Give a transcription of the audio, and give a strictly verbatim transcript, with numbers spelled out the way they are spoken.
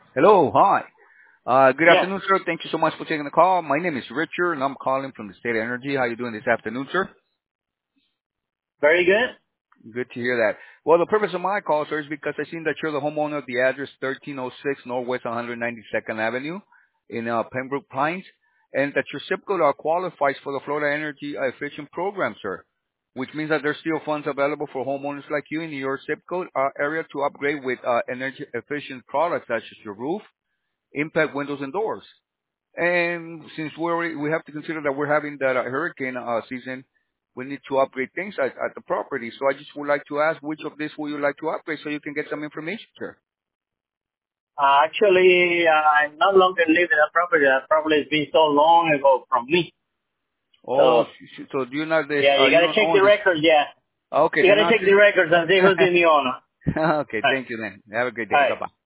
Hello, hi. Uh, good Yes. afternoon, sir. Thank you so much for taking the call. My name is Richard, and I'm calling from the State of Energy. How you doing this afternoon, sir? Very good. Good to hear that. Well, the purpose of my call, sir, is because I seen that you're the homeowner of the address thirteen oh six Northwest one hundred ninety-second Avenue in uh, Pembroke Pines, and that your zip code uh, qualifies for the Florida Energy uh, Efficient Program, sir, which means that there's still funds available for homeowners like you in your zip code uh, area to upgrade with uh, energy efficient products such as your roof, impact windows, and doors. And since we already, we have to consider that we're having that uh, hurricane uh, season, we need to upgrade things at, at the property. So I just would like to ask, which of this would you like to upgrade so you can get some information, sir? Uh, actually, uh, I no longer live in that property. That property has been so long ago from me. Oh, So, sh- sh- so do you not this? yeah, Uh, you you gotta don't check own the this? records, yeah. Okay, You then gotta I'll check the just. records and see who's the new owner. Okay, Alright. thank you then. Have a good day. Bye Alright. bye.